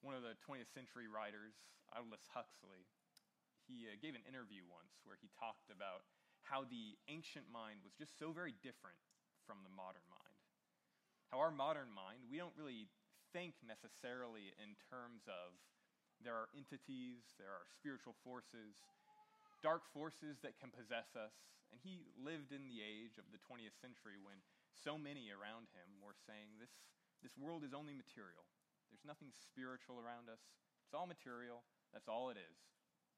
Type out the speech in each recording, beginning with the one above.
One of the 20th century writers, Aldous Huxley, he gave an interview once where he talked about how the ancient mind was just so very different from the modern mind. How our modern mind, we don't really think necessarily in terms of there are entities, there are spiritual forces, dark forces that can possess us. And he lived in the age of the 20th century when so many around him were saying this world is only material. There's nothing spiritual around us. It's all material. That's all it is.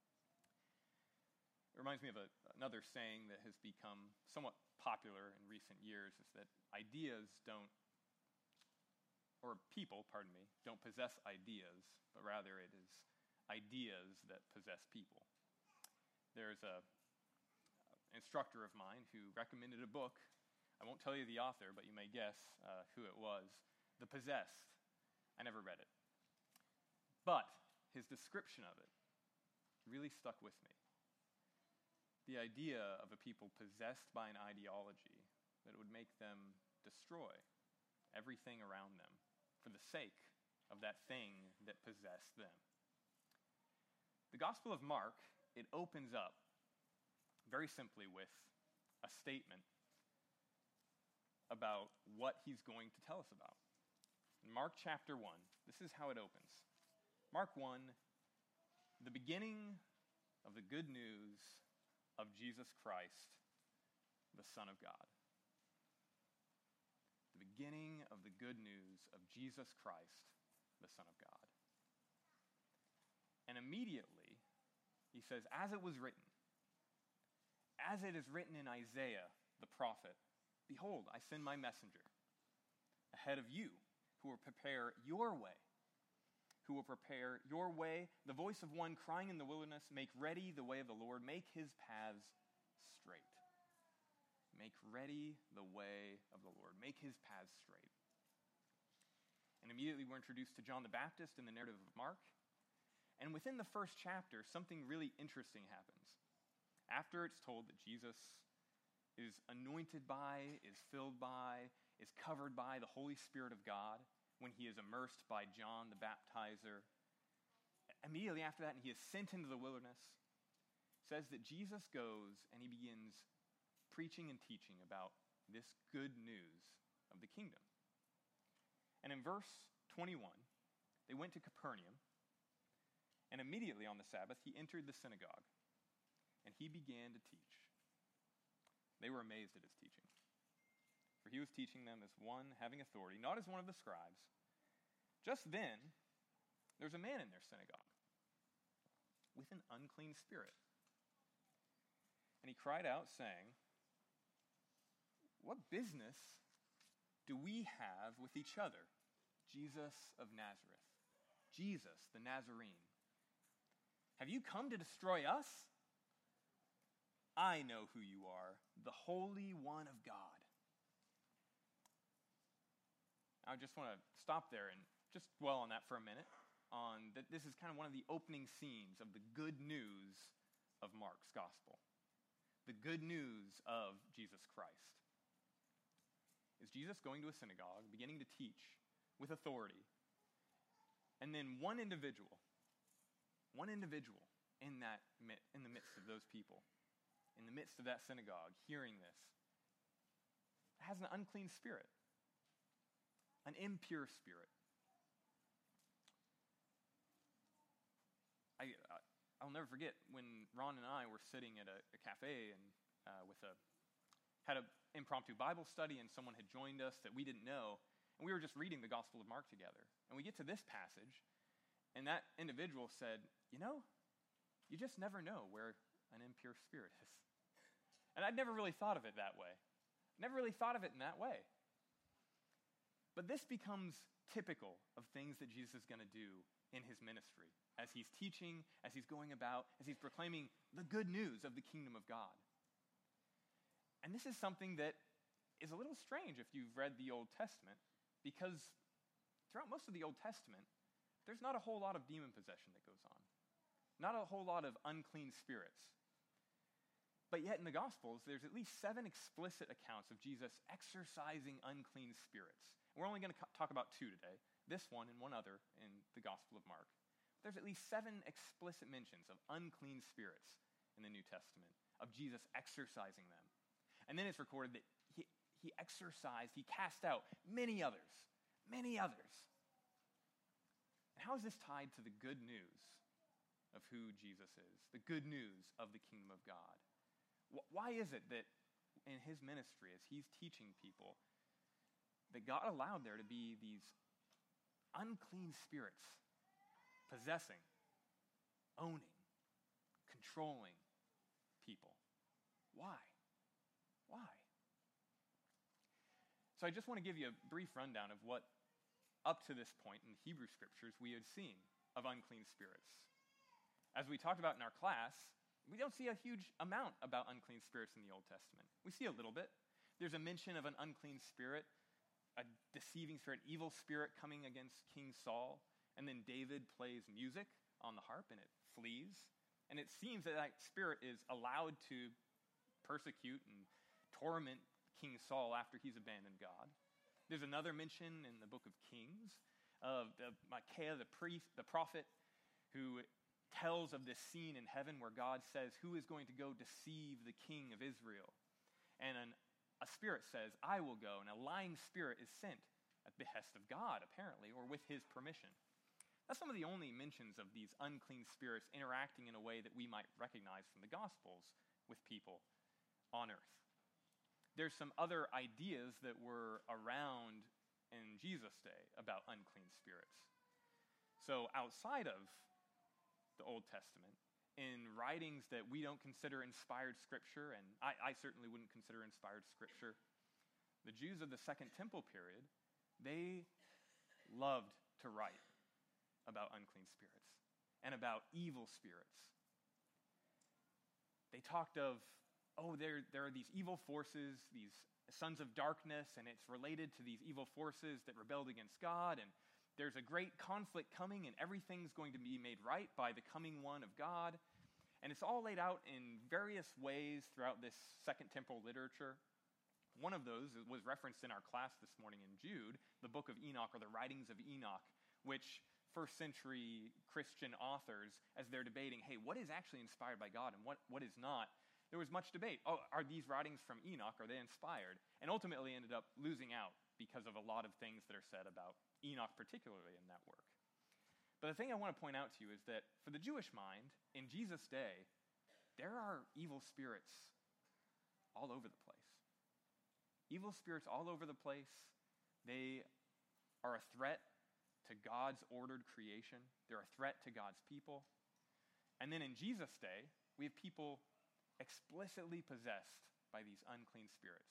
It reminds me of another saying that has become somewhat popular in recent years, is that people don't possess ideas, but rather it is ideas that possess people. There's an instructor of mine who recommended a book. I won't tell you the author, but you may guess who it was. The Possessed. I never read it. But his description of it really stuck with me. The idea of a people possessed by an ideology that would make them destroy everything around them for the sake of that thing that possessed them. The Gospel of Mark, it opens up very simply with a statement about what he's going to tell us about. In Mark chapter 1, this is how it opens. Mark 1, the beginning of the good news of Jesus Christ, the Son of God. The beginning of the good news of Jesus Christ, the Son of God. And immediately, he says, as it was written, as it is written in Isaiah, the prophet, behold, I send my messenger ahead of you, who will prepare your way. The voice of one crying in the wilderness, make ready the way of the Lord, make his paths straight. Make ready the way of the Lord, make his paths straight. And immediately we're introduced to John the Baptist in the narrative of Mark. And within the first chapter, something really interesting happens. After it's told that Jesus is anointed by, is filled by, is covered by the Holy Spirit of God, when he is immersed by John the Baptizer. Immediately after that, and he is sent into the wilderness, says that Jesus goes and he begins preaching and teaching about this good news of the kingdom. And in verse 21, they went to Capernaum, and immediately on the Sabbath, he entered the synagogue, and he began to teach. They were amazed at his teaching. For he was teaching them as one having authority, not as one of the scribes. Just then, there's a man in their synagogue with an unclean spirit. And he cried out, saying, what business do we have with each other, Jesus of Nazareth? Jesus, the Nazarene. Have you come to destroy us? I know who you are, the Holy One of God. I just want to stop there and just dwell on that for a minute, on that this is kind of one of the opening scenes of the good news of Mark's gospel. The good news of Jesus Christ. Is Jesus going to a synagogue, beginning to teach with authority, and then one individual in the midst of those people, in the midst of that synagogue, hearing this, has an unclean spirit. An impure spirit. I'll never forget when Ron and I were sitting at a cafe and had an impromptu Bible study, and someone had joined us that we didn't know, and we were just reading the Gospel of Mark together. And we get to this passage, and that individual said, you just never know where an impure spirit is. And I'd never really thought of it that way. Never really thought of it in that way. But this becomes typical of things that Jesus is going to do in his ministry, as he's teaching, as he's going about, as he's proclaiming the good news of the kingdom of God. And this is something that is a little strange if you've read the Old Testament, because throughout most of the Old Testament, there's not a whole lot of demon possession that goes on. Not a whole lot of unclean spirits. But yet in the Gospels, there's at least 7 explicit accounts of Jesus exorcising unclean spirits. We're only going to talk about 2 today, this one and one other in the Gospel of Mark, there's at least 7 explicit mentions of unclean spirits in the New Testament, of Jesus exorcising them. And then it's recorded that he exorcised, he cast out many others. Many others. And how is this tied to the good news of who Jesus is, the good news of the kingdom of God? Why is it that in his ministry, as he's teaching people, that God allowed there to be these unclean spirits possessing, owning, controlling people? Why? Why? So I just want to give you a brief rundown of what, up to this point in the Hebrew Scriptures, we had seen of unclean spirits. As we talked about in our class, we don't see a huge amount about unclean spirits in the Old Testament. We see a little bit. There's a mention of an unclean spirit, a deceiving spirit, an evil spirit coming against King Saul, and then David plays music on the harp and it flees. And it seems that that spirit is allowed to persecute and torment King Saul after he's abandoned God. There's another mention in the book of Kings of Micaiah, the prophet, who tells of this scene in heaven where God says, who is going to go deceive the king of Israel? And a spirit says, I will go, and a lying spirit is sent at behest of God, apparently, or with his permission. That's some of the only mentions of these unclean spirits interacting in a way that we might recognize from the Gospels with people on earth. There's some other ideas that were around in Jesus' day about unclean spirits. So outside of the Old Testament, in writings that we don't consider inspired scripture, and I certainly wouldn't consider inspired scripture, the Jews of the Second Temple period, they loved to write about unclean spirits and about evil spirits. They talked of, there are these evil forces, these sons of darkness, and it's related to these evil forces that rebelled against God, and there's a great conflict coming, and everything's going to be made right by the coming one of God. And it's all laid out in various ways throughout this Second Temple literature. One of those was referenced in our class this morning in Jude, the book of Enoch, or the writings of Enoch, which first century Christian authors, as they're debating, hey, what is actually inspired by God and what is not, there was much debate. Oh, are these writings from Enoch? Are they inspired? And ultimately ended up losing out because of a lot of things that are said about Enoch, particularly in that work. But the thing I want to point out to you is that for the Jewish mind, in Jesus' day, there are evil spirits all over the place. Evil spirits all over the place. They are a threat to God's ordered creation. They're a threat to God's people. And then in Jesus' day, we have people explicitly possessed by these unclean spirits.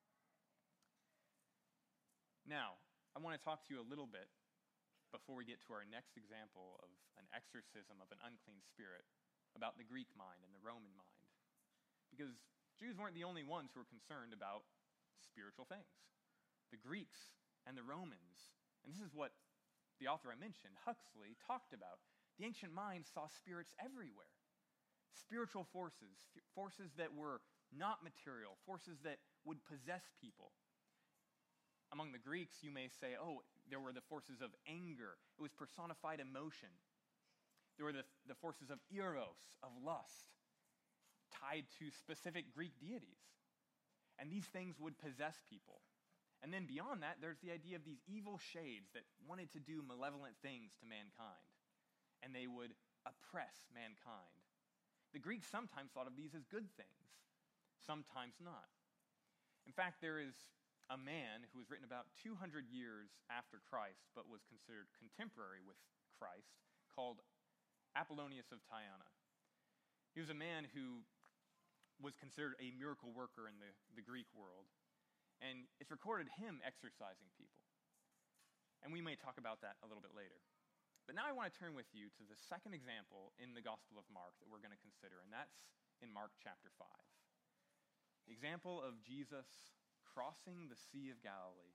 Now, I want to talk to you a little bit before we get to our next example of an exorcism of an unclean spirit about the Greek mind and the Roman mind. Because Jews weren't the only ones who were concerned about spiritual things. The Greeks and the Romans, and this is what the author I mentioned, Huxley, talked about. The ancient mind saw spirits everywhere. Spiritual forces, forces that were not material, forces that would possess people. Among the Greeks, you may say, there were the forces of anger. It was personified emotion. There were the forces of eros, of lust, tied to specific Greek deities. And these things would possess people. And then beyond that, there's the idea of these evil shades that wanted to do malevolent things to mankind. And they would oppress mankind. The Greeks sometimes thought of these as good things, sometimes not. In fact, there is a man who was written about 200 years after Christ, but was considered contemporary with Christ, called Apollonius of Tyana. He was a man who was considered a miracle worker in the Greek world. And it's recorded him exorcising people. And we may talk about that a little bit later. But now I want to turn with you to the second example in the Gospel of Mark that we're going to consider, and that's in Mark chapter 5. The example of Jesus crossing the Sea of Galilee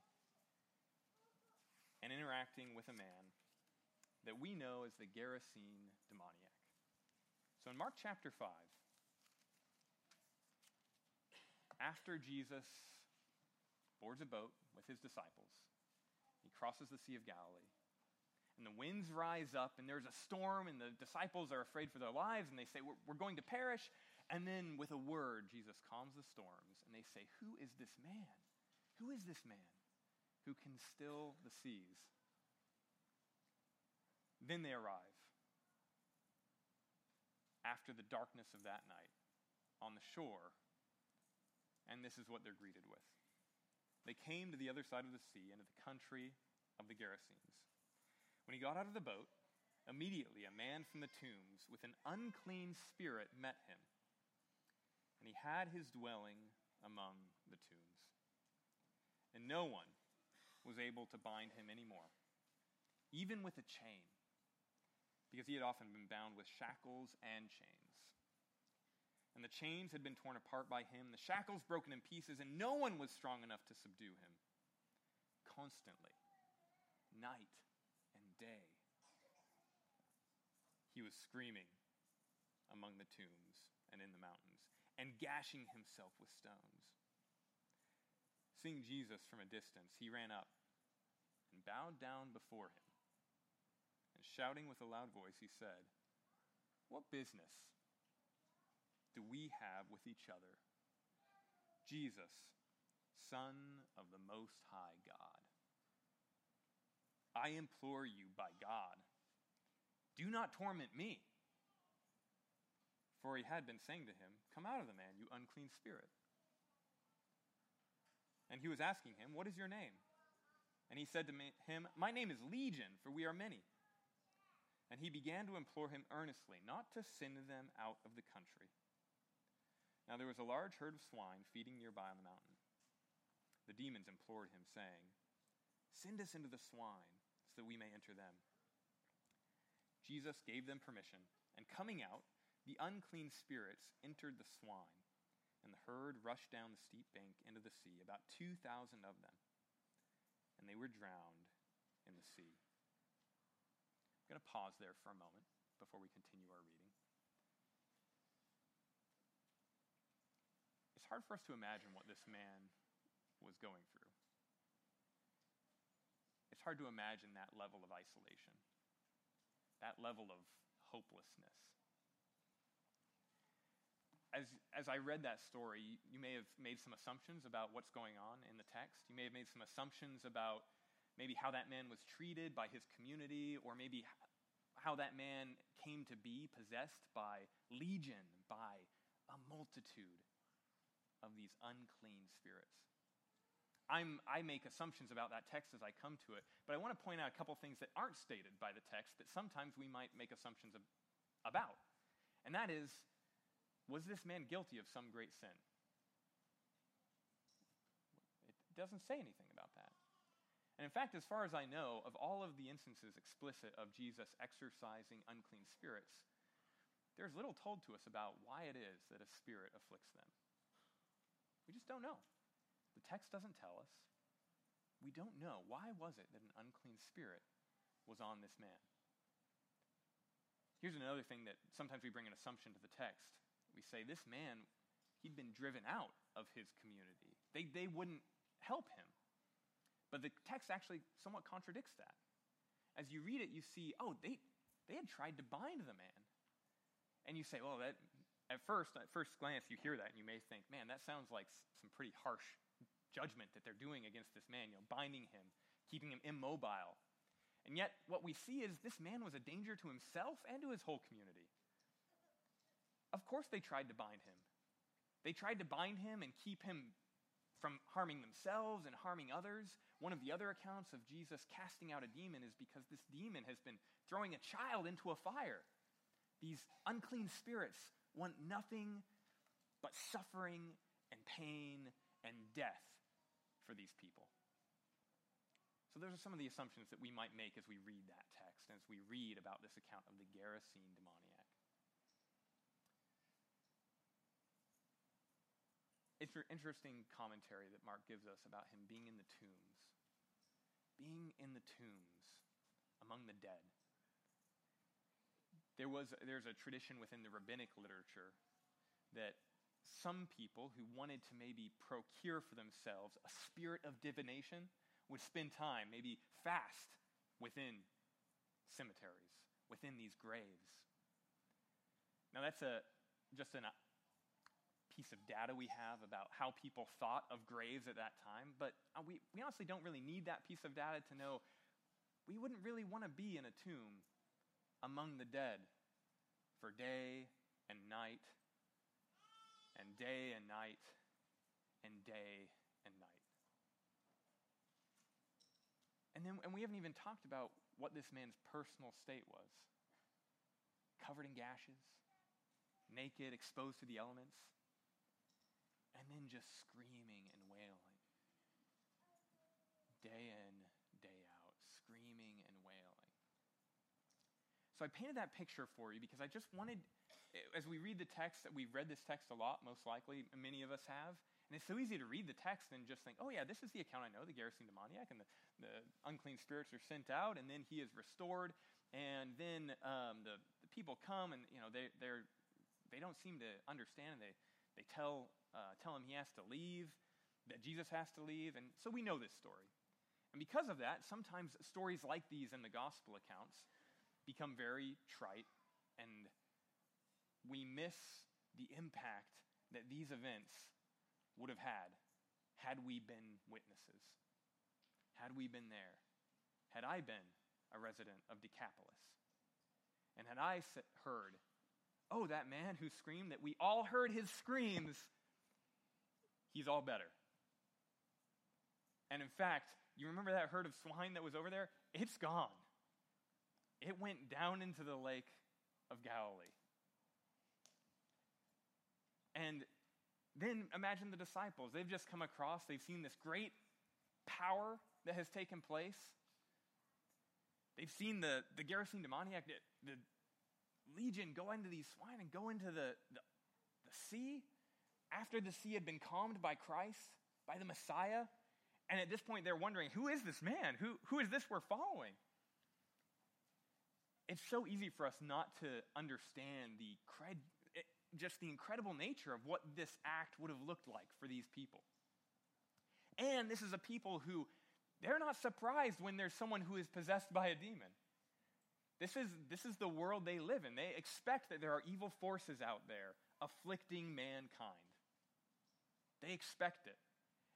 and interacting with a man that we know as the Gerasene demoniac. So in Mark chapter 5, after Jesus boards a boat with his disciples, he crosses the Sea of Galilee, and the winds rise up, and there's a storm, and the disciples are afraid for their lives, and they say, we're going to perish. And then with a word, Jesus calms the storms, and they say, who is this man? Who is this man who can still the seas? Then they arrive after the darkness of that night on the shore, and this is what they're greeted with. They came to the other side of the sea, into the country of the Gerasenes. When he got out of the boat, immediately a man from the tombs with an unclean spirit met him, and he had his dwelling among the tombs. And no one was able to bind him anymore, even with a chain, because he had often been bound with shackles and chains. And the chains had been torn apart by him, the shackles broken in pieces, and no one was strong enough to subdue him. Constantly, night and day, he was screaming among the tombs and in the mountains, and gashing himself with stones. Seeing Jesus from a distance, he ran up and bowed down before him. And shouting with a loud voice, he said, "What business do we have with each other? Jesus, Son of the Most High God, I implore you by God, do not torment me." For he had been saying to him, "Come out of the man, you unclean spirit." And he was asking him, "What is your name?" And he said to him, "My name is Legion, for we are many." And he began to implore him earnestly not to send them out of the country. Now there was a large herd of swine feeding nearby on the mountain. The demons implored him, saying, "Send us into the swine, so that we may enter them." Jesus gave them permission, and coming out, the unclean spirits entered the swine, and the herd rushed down the steep bank into the sea, about 2,000 of them, and they were drowned in the sea. I'm going to pause there for a moment before we continue our reading. It's hard for us to imagine what this man was going through. It's hard to imagine that level of isolation, that level of hopelessness. As I read that story, you may have made some assumptions about what's going on in the text. You may have made some assumptions about maybe how that man was treated by his community, or maybe how that man came to be possessed by legion, by a multitude of these unclean spirits. I make assumptions about that text as I come to it, but I want to point out a couple things that aren't stated by the text that sometimes we might make assumptions about. And that is, was this man guilty of some great sin? It doesn't say anything about that. And in fact, as far as I know, of all of the instances explicit of Jesus exorcising unclean spirits, there's little told to us about why it is that a spirit afflicts them. We just don't know. The text doesn't tell us. We don't know. Why was it that an unclean spirit was on this man? Here's another thing that sometimes we bring an assumption to the text. We say, this man, he'd been driven out of his community. They wouldn't help him. But the text actually somewhat contradicts that. As you read it, you see, they had tried to bind the man. And you say, well, that at first glance, you hear that and you may think, man, that sounds like some pretty harsh judgment that they're doing against this man, binding him, keeping him immobile. And yet, what we see is this man was a danger to himself and to his whole community. Of course they tried to bind him. They tried to bind him and keep him from harming themselves and harming others. One of the other accounts of Jesus casting out a demon is because this demon has been throwing a child into a fire. These unclean spirits want nothing but suffering and pain and death for these people. So those are some of the assumptions that we might make as we read that text, as we read about this account of the Gerasene demoniac. It's an interesting commentary that Mark gives us about him being in the tombs. Being in the tombs among the dead. There's a tradition within the rabbinic literature that some people who wanted to maybe procure for themselves a spirit of divination would spend time, maybe fast, within cemeteries, within these graves. Now that's just a piece of data we have about how people thought of graves at that time, but we honestly don't really need that piece of data to know we wouldn't really want to be in a tomb among the dead for day and night and day and night and day and night. And we haven't even talked about what this man's personal state was. Covered in gashes, naked, exposed to the elements, and then just screaming and wailing. Day in, day out, screaming and wailing. So I painted that picture for you because I just wanted, as we read the text, that we've read this text a lot, most likely, many of us have, and it's so easy to read the text and just think, oh yeah, this is the account I know, the Gerasene demoniac, and the unclean spirits are sent out, and then he is restored, and then the people come, and they don't seem to understand, and they tell him he has to leave, that Jesus has to leave, and so we know this story. And because of that, sometimes stories like these in the gospel accounts become very trite, and we miss the impact that these events would have had we been witnesses, had we been there, had I been a resident of Decapolis, and had I heard, oh, that man who screamed, that we all heard his screams, he's all better. And in fact, you remember that herd of swine that was over there? It's gone. It went down into the lake of Galilee. And then imagine the disciples. They've just come across, they've seen this great power that has taken place. They've seen the Gerasene demoniac, the legion go into these swine and go into the sea after the sea had been calmed by Christ, by the Messiah. And at this point they're wondering, who is this man? Who is this we're following? It's so easy for us not to understand just the incredible nature of what this act would have looked like for these people. And this is a people who, they're not surprised when there's someone who is possessed by a demon. This is the world they live in. They expect that there are evil forces out there afflicting mankind. They expect it.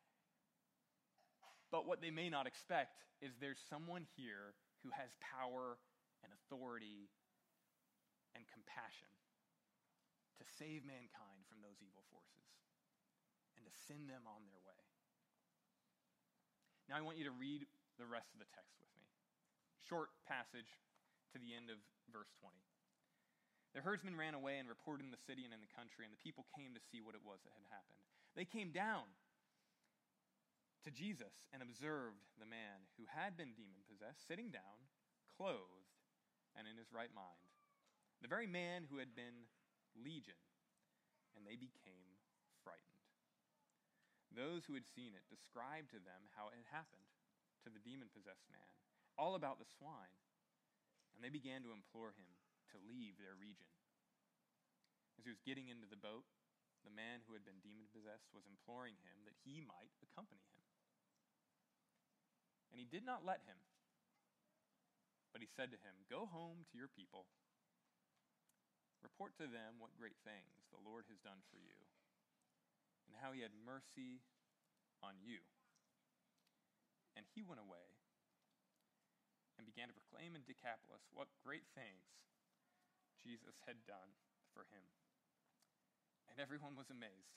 But what they may not expect is there's someone here who has power and authority and compassion to save mankind from those evil forces and to send them on their way. Now I want you to read the rest of the text with me. Short passage to the end of verse 20. The herdsmen ran away and reported in the city and in the country, and the people came to see what it was that had happened. They came down to Jesus and observed the man who had been demon-possessed, sitting down, clothed, and in his right mind. The very man who had been legion, and they became frightened. Those who had seen it described to them how it had happened to the demon-possessed man, all about the swine, and they began to implore him to leave their region. As he was getting into the boat, the man who had been demon-possessed was imploring him that he might accompany him. And he did not let him, but he said to him, "Go home to your people. Report to them what great things the Lord has done for you, and how he had mercy on you." And he went away and began to proclaim in Decapolis what great things Jesus had done for him. And everyone was amazed.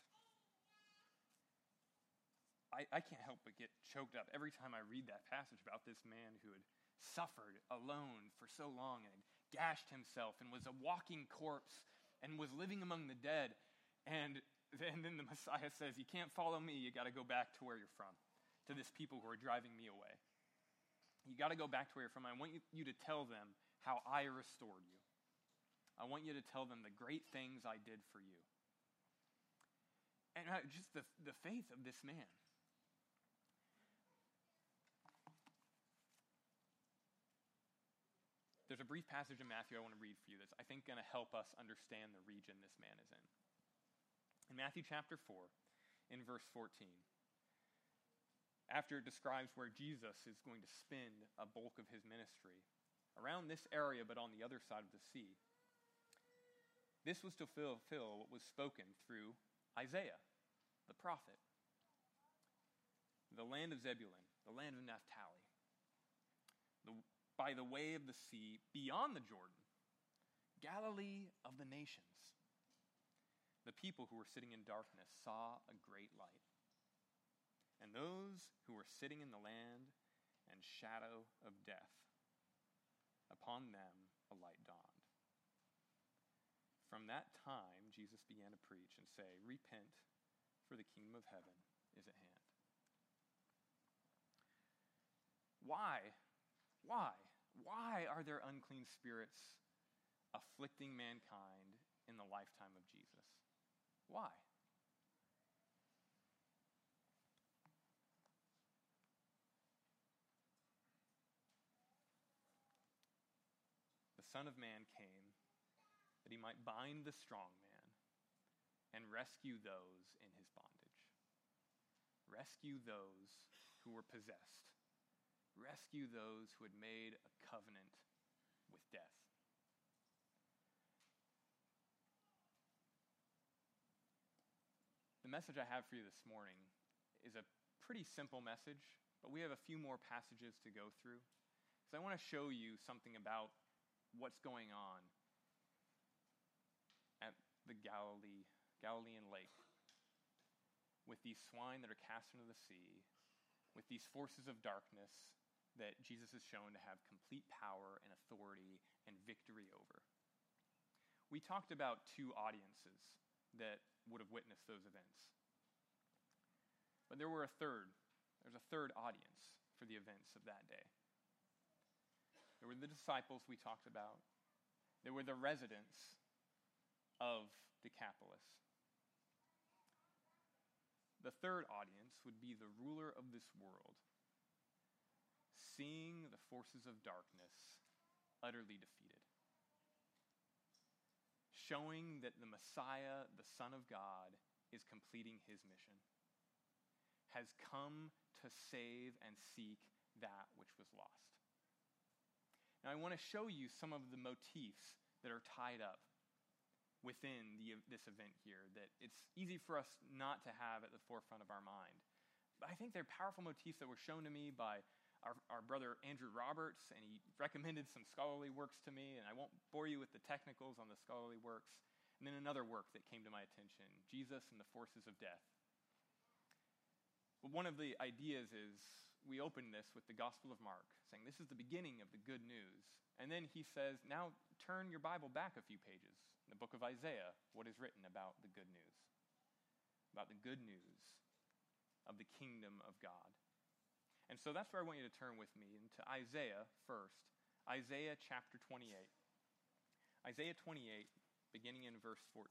I can't help but get choked up every time I read that passage about this man who had suffered alone for so long and gashed himself and was a walking corpse and was living among the dead. And then the Messiah says, "You can't follow me, you got to go back to where you're from," to this people who are driving me away. You got to go back to where you're from. I want you to tell them how I restored you. I want you to tell them the great things I did for you. And just the faith of this man. There's a brief passage in Matthew I want to read for you that's, I think, going to help us understand the region this man is in. In Matthew chapter 4, in verse 14, after it describes where Jesus is going to spend a bulk of his ministry, around this area, but on the other side of the sea. This was to fulfill what was spoken through Isaiah, the prophet. The land of Zebulun, the land of Naphtali, by the way of the sea, beyond the Jordan, Galilee of the nations. The people who were sitting in darkness saw a great light. And those who were sitting in the land and shadow of death, upon them a light dawned. From that time, Jesus began to preach and say, "Repent, for the kingdom of heaven is at hand." Why? Why are there unclean spirits afflicting mankind in the lifetime of Jesus? Why? The Son of Man came that he might bind the strong man and rescue those in his bondage. Rescue those who were possessed. Rescue those who had made a covenant with death. The message I have for you this morning is a pretty simple message, but we have a few more passages to go through. So I want to show you something about what's going on at the Galilean lake, with these swine that are cast into the sea, with these forces of darkness that Jesus is shown to have complete power and authority and victory over. We talked about two audiences that would have witnessed those events. But there's a third audience for the events of that day. There were the disciples we talked about. There were the residents of Decapolis. The third audience would be the ruler of this world, seeing the forces of darkness utterly defeated, showing that the Messiah, the Son of God, is completing his mission, has come to save and seek that which was lost. Now, I want to show you some of the motifs that are tied up within this event here that it's easy for us not to have at the forefront of our mind. But I think they're powerful motifs that were shown to me by our brother Andrew Roberts, and he recommended some scholarly works to me, and I won't bore you with the technicals on the scholarly works. And then another work that came to my attention, Jesus and the Forces of Death. But one of the ideas is, we open this with the Gospel of Mark, saying this is the beginning of the good news. And then he says, now turn your Bible back a few pages. In the book of Isaiah, what is written about the good news? About the good news of the kingdom of God. And so that's where I want you to turn with me into Isaiah first. Isaiah chapter 28. Isaiah 28, beginning in verse 14.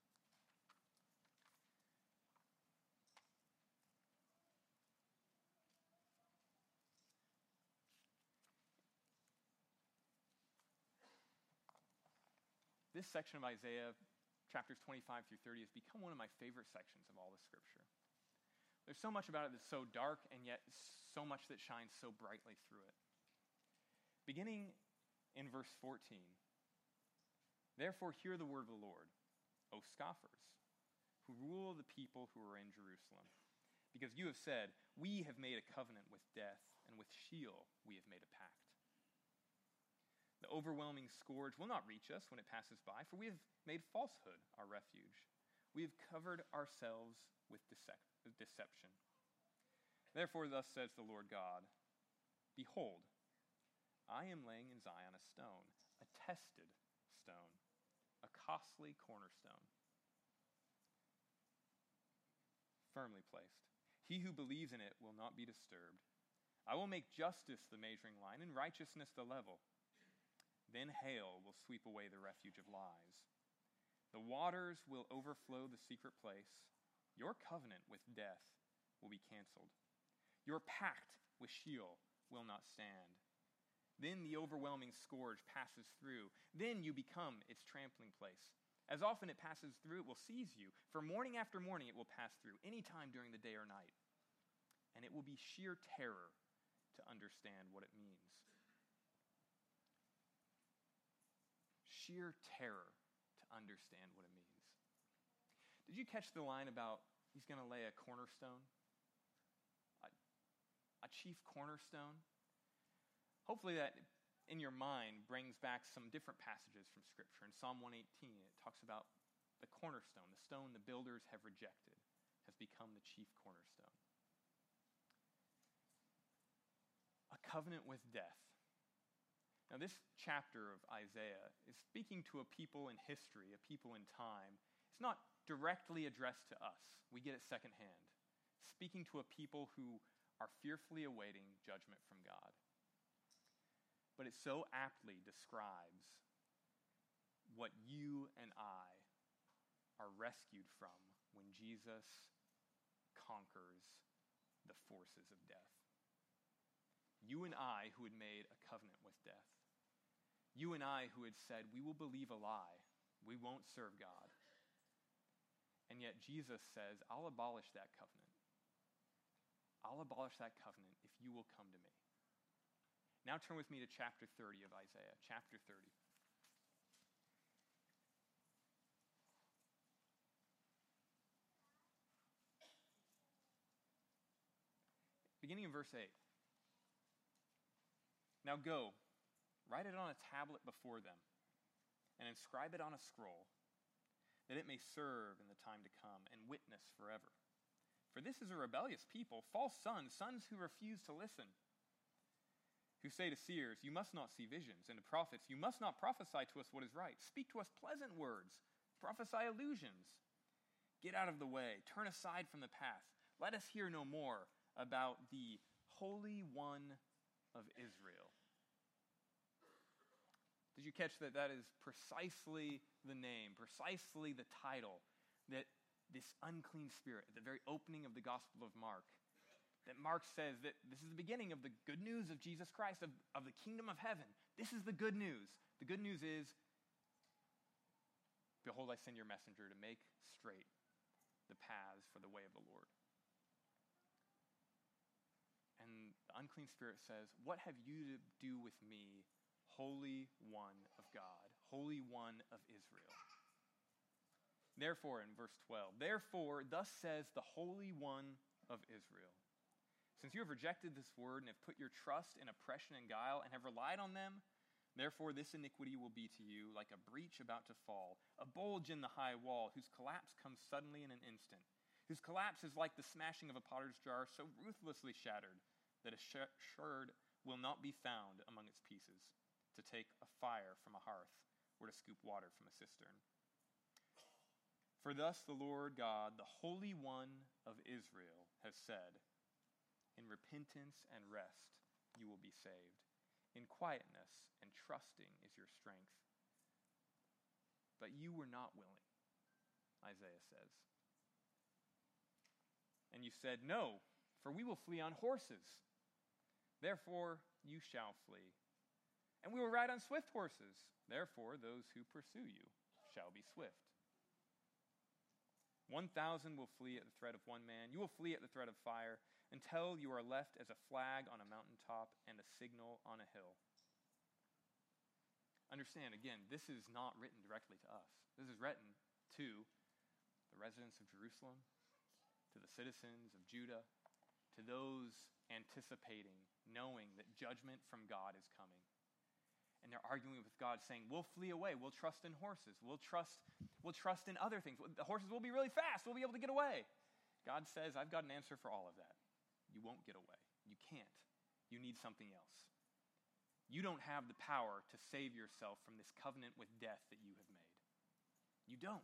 This section of Isaiah, chapters 25 through 30, has become one of my favorite sections of all the scripture. There's so much about it that's so dark, and yet so much that shines so brightly through it. Beginning in verse 14, "Therefore hear the word of the Lord, O scoffers, who rule the people who are in Jerusalem. Because you have said, we have made a covenant with death, and with Sheol we have made a pact. The overwhelming scourge will not reach us when it passes by, for we have made falsehood our refuge. We have covered ourselves with deception. Therefore thus says the Lord God, behold, I am laying in Zion a stone, a tested stone, a costly cornerstone, firmly placed. He who believes in it will not be disturbed. I will make justice the measuring line, and righteousness the level. Then hail will sweep away the refuge of lies. The waters will overflow the secret place. Your covenant with death will be canceled. Your pact with Sheol will not stand. Then the overwhelming scourge passes through. Then you become its trampling place. As often it passes through, it will seize you. For morning after morning it will pass through, any time during the day or night. And it will be sheer terror to understand what it means. sheer terror to understand what it means. Did you catch the line about he's going to lay a cornerstone? A chief cornerstone? Hopefully that in your mind brings back some different passages from Scripture. In Psalm 118, it talks about the cornerstone, the stone the builders have rejected, has become the chief cornerstone. A covenant with death. Now, this chapter of Isaiah is speaking to a people in history, a people in time. It's not directly addressed to us. We get it secondhand. Speaking to a people who are fearfully awaiting judgment from God. But it so aptly describes what you and I are rescued from when Jesus conquers the forces of death. You and I who had made a covenant with death. You and I who had said, we will believe a lie. We won't serve God. And yet Jesus says, I'll abolish that covenant. I'll abolish that covenant if you will come to me. Now turn with me to chapter 30 of Isaiah. Chapter 30. Beginning in verse 8. Now go, write it on a tablet before them, and inscribe it on a scroll, that it may serve in the time to come and witness forever. For this is a rebellious people, false sons, sons who refuse to listen, who say to seers, you must not see visions, and to prophets, you must not prophesy to us what is right. Speak to us pleasant words, prophesy illusions. Get out of the way, turn aside from the path. Let us hear no more about the Holy One of Israel. Did you catch that? That is precisely the name, precisely the title that this unclean spirit, at the very opening of the Gospel of Mark, that Mark says that this is the beginning of the good news of Jesus Christ, of the kingdom of heaven. This is the good news. The good news is, behold, I send your messenger to make straight the paths for the way of the Lord. And the unclean spirit says, what have you to do with me, Holy One of God, Holy One of Israel? Therefore, in verse 12, therefore, thus says the Holy One of Israel, since you have rejected this word and have put your trust in oppression and guile and have relied on them, therefore this iniquity will be to you like a breach about to fall, a bulge in the high wall, whose collapse comes suddenly in an instant, whose collapse is like the smashing of a potter's jar, so ruthlessly shattered that a sherd will not be found among its pieces, to take a fire from a hearth or to scoop water from a cistern. For thus the Lord God, the Holy One of Israel, has said, in repentance and rest you will be saved. In quietness and trusting is your strength. But you were not willing, Isaiah says. And you said, no, for we will flee on horses. Therefore you shall flee. And we will ride on swift horses. Therefore those who pursue you shall be swift. 1,000 will flee at the threat of one man. You will flee at the threat of fire until you are left as a flag on a mountaintop and a signal on a hill. Understand, again, this is not written directly to us. This is written to the residents of Jerusalem, to the citizens of Judah, to those anticipating, knowing that judgment from God is coming. And they're arguing with God, saying, we'll flee away. We'll trust in horses. We'll trust in other things. The horses will be really fast. We'll be able to get away. God says, I've got an answer for all of that. You won't get away. You can't. You need something else. You don't have the power to save yourself from this covenant with death that you have made. You don't.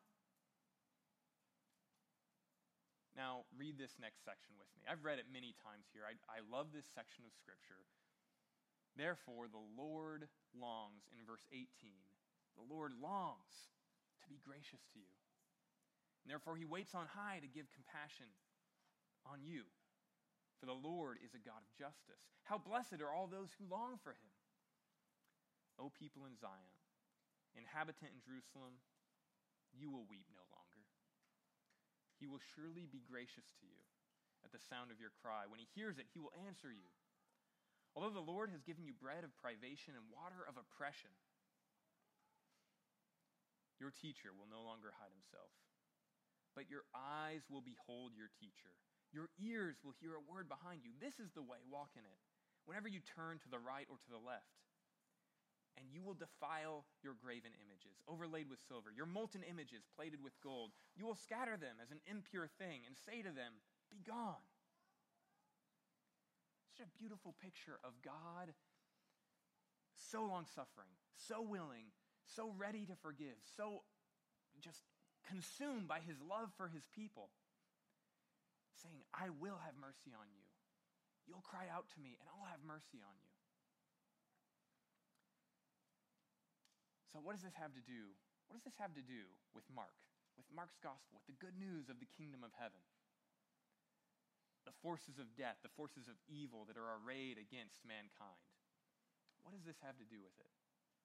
Now, read this next section with me. I've read it many times here. I love this section of Scripture. Therefore, the Lord longs, in verse 18, the Lord longs to be gracious to you. And therefore, he waits on high to give compassion on you. For the Lord is a God of justice. How blessed are all those who long for him. O people in Zion, inhabitant in Jerusalem, you will weep no longer. He will surely be gracious to you at the sound of your cry. When he hears it, he will answer you. Although the Lord has given you bread of privation and water of oppression, Your teacher will no longer hide himself, but your eyes will behold your teacher. Your ears will hear a word behind you. This is the way, walk in it. Whenever you turn to the right or to the left, and you will defile your graven images, overlaid with silver, your molten images plated with gold. You will scatter them as an impure thing and say to them, be gone. Such a beautiful picture of God, so long-suffering, so willing, so ready to forgive, so just consumed by his love for his people, saying, I will have mercy on you. You'll cry out to me, and I'll have mercy on you. So what does this have to do? What does this have to do with Mark? With Mark's gospel, with the good news of the kingdom of heaven? The forces of death, the forces of evil that are arrayed against mankind. What does this have to do with it?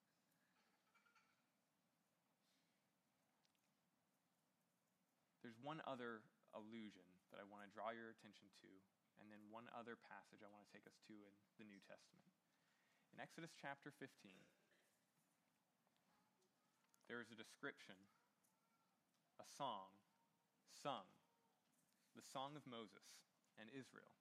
There's one other allusion that I want to draw your attention to, and then one other passage I want to take us to in the New Testament. In Exodus chapter 15, there is a description, a song sung, the Song of Moses and Israel.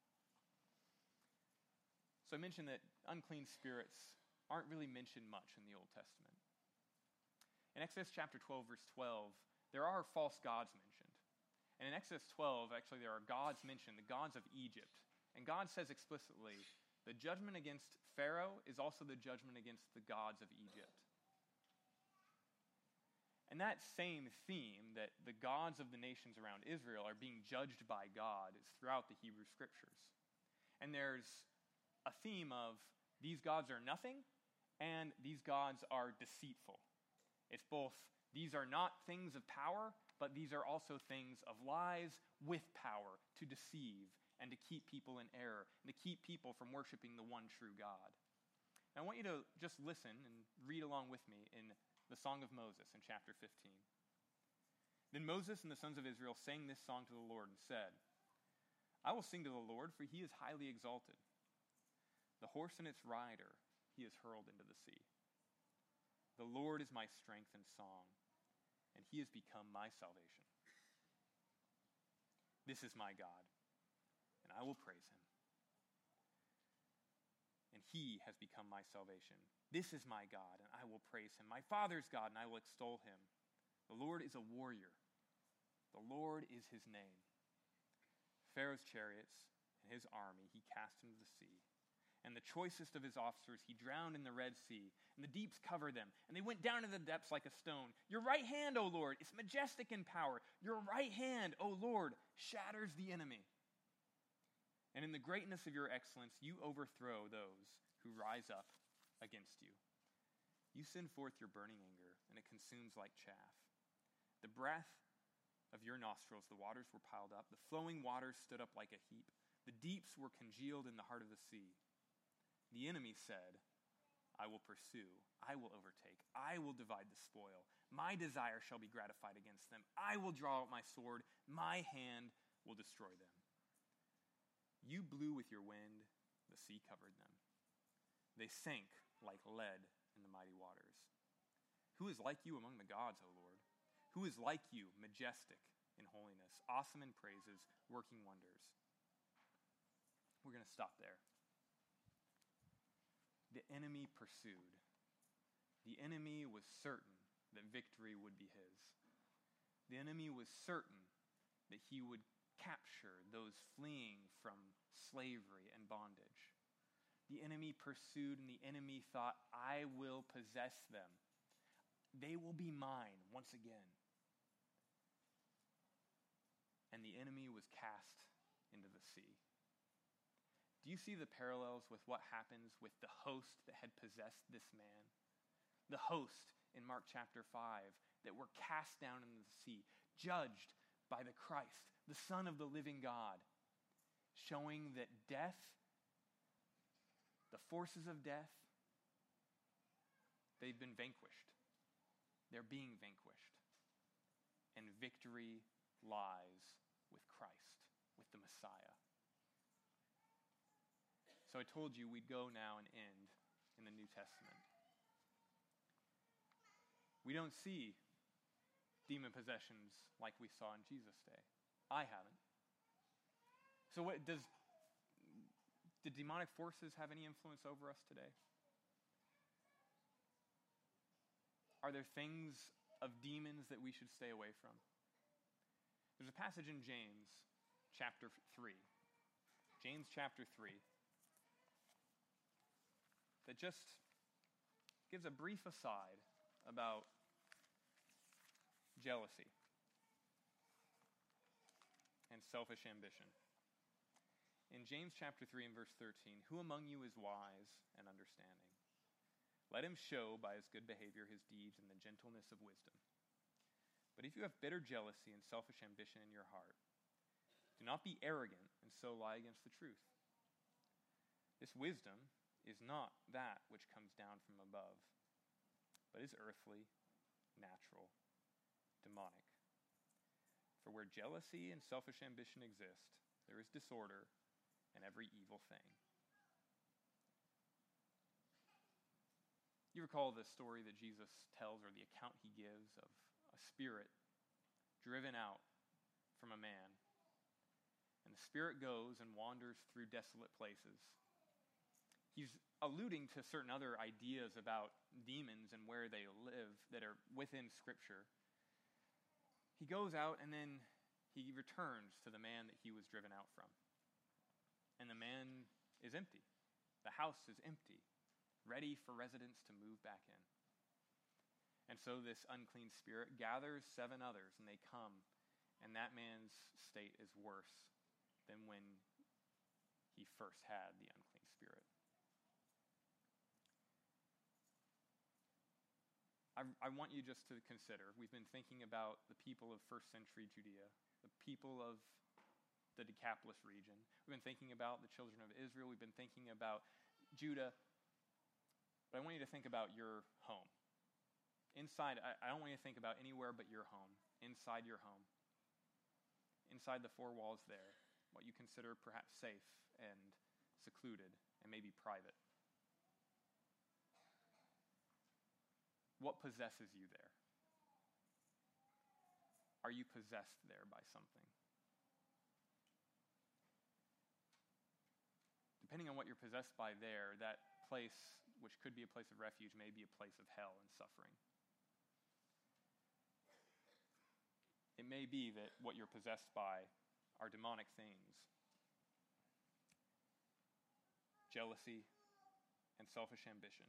So I mentioned that unclean spirits aren't really mentioned much in the Old Testament. In Exodus chapter 12, verse 12, there are false gods mentioned. And in Exodus 12, actually, there are gods mentioned, the gods of Egypt. And God says explicitly, the judgment against Pharaoh is also the judgment against the gods of Egypt. And that same theme, that the gods of the nations around Israel are being judged by God, is throughout the Hebrew Scriptures. And there's a theme of these gods are nothing, and these gods are deceitful. It's both, these are not things of power, but these are also things of lies with power to deceive and to keep people in error, and to keep people from worshiping the one true God. And I want you to just listen and read along with me in the Song of Moses in chapter 15. Then Moses and the sons of Israel sang this song to the Lord and said, I will sing to the Lord, for he is highly exalted. The horse and its rider he has hurled into the sea. The Lord is my strength and song, and he has become my salvation. This is my God, and I will praise him. And he has become my salvation. This is my God, and I will praise him. My Father's God, and I will extol him. The Lord is a warrior. The Lord is his name. Pharaoh's chariots and his army he cast into the sea. And the choicest of his officers he drowned in the Red Sea. And the deeps covered them, and they went down to the depths like a stone. Your right hand, O Lord, is majestic in power. Your right hand, O Lord, shatters the enemy. And in the greatness of your excellence, you overthrow those who rise up against you. You send forth your burning anger, and it consumes like chaff. The breath of your nostrils, the waters were piled up. The flowing waters stood up like a heap. The deeps were congealed in the heart of the sea. The enemy said, I will pursue, I will overtake, I will divide the spoil. My desire shall be gratified against them. I will draw out my sword. My hand will destroy them. You blew with your wind, the sea covered them. They sank like lead in the mighty waters. Who is like you among the gods, O Lord? Who is like you, majestic in holiness, awesome in praises, working wonders? We're going to stop there. The enemy pursued. The enemy was certain that victory would be his. The enemy was certain that he would capture those fleeing from slavery and bondage. The enemy pursued, and the enemy thought, I will possess them. They will be mine once again. And the enemy was cast into the sea. Do you see the parallels with what happens with the host that had possessed this man? The host in Mark chapter 5 that were cast down into the sea, judged by the Christ, the Son of the living God, showing that death, the forces of death, they've been vanquished. They're being vanquished. And victory lies with Christ, with the Messiah. So I told you we'd go now and end in the New Testament. We don't see demon possessions like we saw in Jesus' day. I haven't. So did demonic forces have any influence over us today? Are there things of demons that we should stay away from? There's a passage in James chapter 3. James chapter 3 that just gives a brief aside about jealousy and selfish ambition. In James chapter 3 and verse 13, who among you is wise and understanding? Let him show by his good behavior his deeds and the gentleness of wisdom. But if you have bitter jealousy and selfish ambition in your heart, do not be arrogant and so lie against the truth. This wisdom is not that which comes down from above, but is earthly, natural, demonic. For where jealousy and selfish ambition exist, there is disorder and every evil thing. You recall the story that Jesus tells, or the account he gives, of a spirit driven out from a man. And the spirit goes and wanders through desolate places. He's alluding to certain other ideas about demons and where they live that are within Scripture. He goes out and then he returns to the man that he was driven out from. And the man is empty. The house is empty, ready for residents to move back in. And so this unclean spirit gathers 7 others, and they come, and that man's state is worse than when he first had the unclean spirit. I want you just to consider, we've been thinking about the people of first century Judea, the people of the Decapolis region. We've been thinking about the children of Israel. We've been thinking about Judah. But I want you to think about your home. Inside, I don't want you to think about anywhere but your home. Inside your home. Inside the 4 walls there. What you consider perhaps safe and secluded and maybe private. What possesses you there? Are you possessed there by something? Depending on what you're possessed by there, that place, which could be a place of refuge, may be a place of hell and suffering. It may be that what you're possessed by are demonic things. Jealousy and selfish ambition.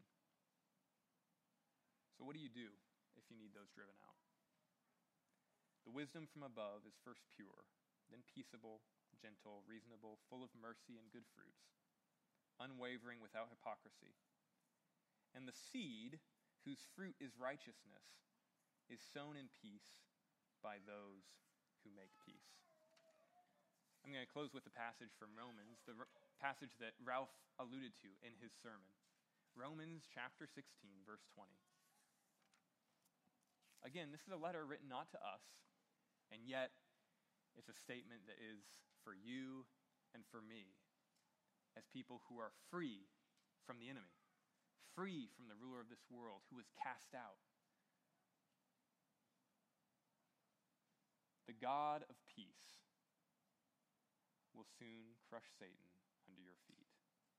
So what do you do if you need those driven out? The wisdom from above is first pure, then peaceable, gentle, reasonable, full of mercy and good fruits, unwavering, without hypocrisy. And the seed, whose fruit is righteousness, is sown in peace by those who make peace. I'm going to close with a passage from Romans, the passage that Ralph alluded to in his sermon. Romans chapter 16, verse 20. Again, this is a letter written not to us, and yet it's a statement that is for you and for me as people who are free from the enemy, free from the ruler of this world who was cast out. The God of peace will soon crush Satan under your feet.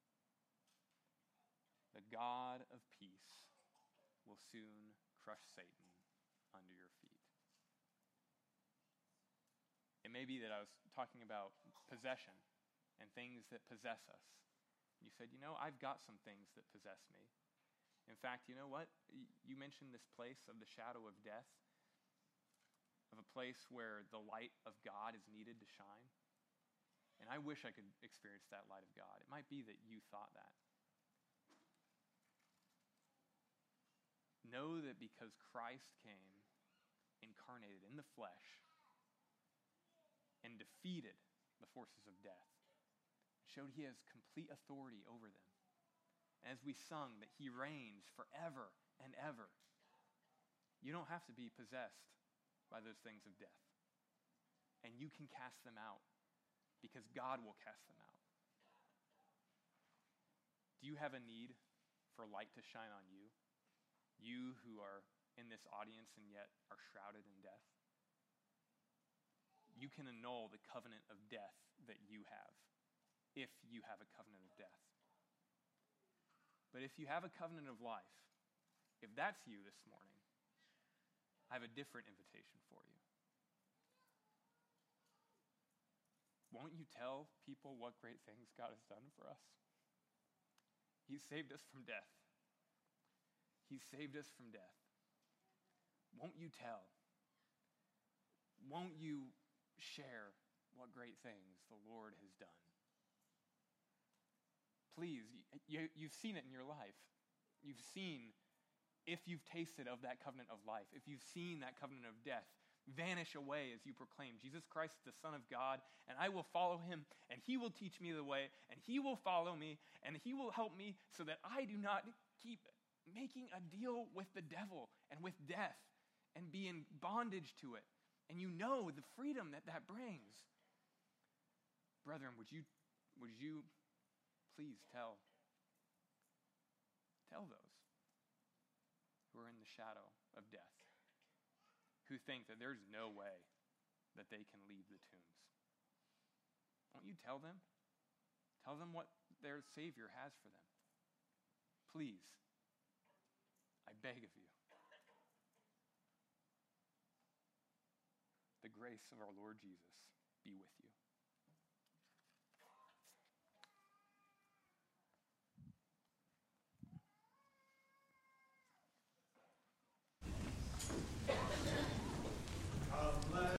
The God of peace will soon crush Satan under your feet. It may be that I was talking about possession and things that possess us. You said, I've got some things that possess me. In fact, you know what? You mentioned this place of the shadow of death, of a place where the light of God is needed to shine. And I wish I could experience that light of God. It might be that you thought that. Know that because Christ came, incarnated in the flesh, and defeated the forces of death, showed he has complete authority over them. And as we sung that he reigns forever and ever, you don't have to be possessed by those things of death. And you can cast them out because God will cast them out. Do you have a need for light to shine on you? You who are in this audience and yet are shrouded in death? You can annul the covenant of death that you have if you have a covenant of death. But if you have a covenant of life, if that's you this morning, I have a different invitation for you. Won't you tell people what great things God has done for us? He saved us from death. He saved us from death. Won't you tell? Won't you share what great things the Lord has done? Please, you've seen it in your life. You've seen, if you've tasted of that covenant of life, if you've seen that covenant of death vanish away as you proclaim, Jesus Christ is the Son of God, and I will follow him, and he will teach me the way, and he will follow me, and he will help me so that I do not keep making a deal with the devil and with death and be in bondage to it. And you know the freedom that that brings. Brethren, would you please tell those who are in the shadow of death, who think that there's no way that they can leave the tombs. Won't you tell them? Tell them what their Savior has for them. Please, I beg of you. The grace of our Lord Jesus be with you.